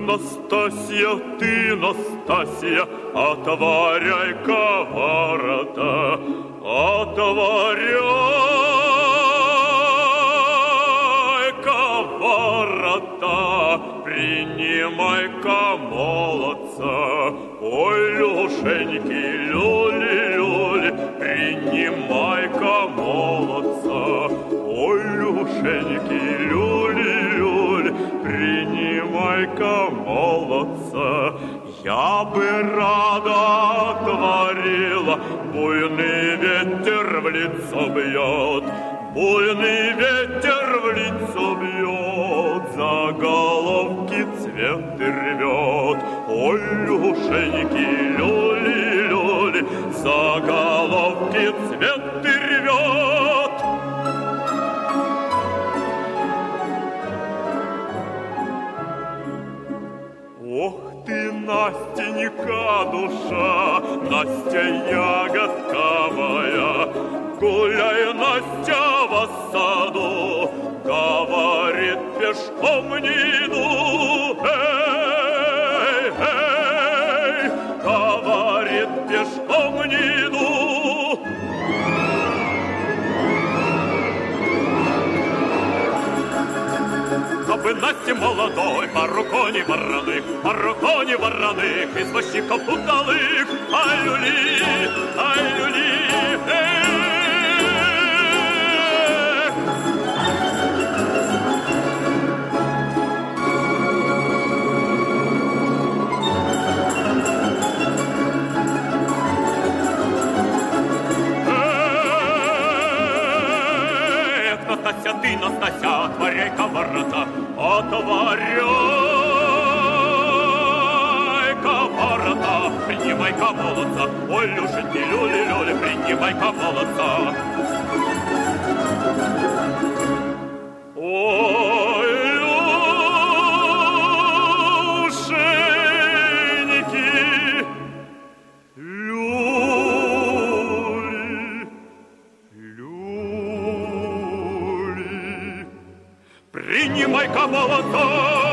Настасья, ты, Настасья, отворяй-ка ворота, отворяй-ка ворота, принимай-ка молодца, Олюшеньки, люли-люли, принимай-ка молодца, Олюшеньки, люли-люли, принимай-ка молодца. Я бы рада отворила, буйный ветер в лицо бьет, буйный ветер в лицо бьет, за головки цветы рвет. Ой, Люшеньки, люли-люли, за головки цветы рвет. Ох ты, Настенька, душа, Настя, ягодка моя, гуляй, Настя, в саду, говорит, пешком не иду. Эй, эй, говорит, пешком не иду. Кабы Насте молодой, пару коней вороных, извозчиков удалых, ай-люли, ай-люли, Настасья, ты, Настасья, отворяй-ка ворота, отворяй-ка ворота, принимай-ка молодца, ой, Люшеньки, люли-люли, принимай-ка молодца. Ой, Люшеньки, принимай-ка молодца.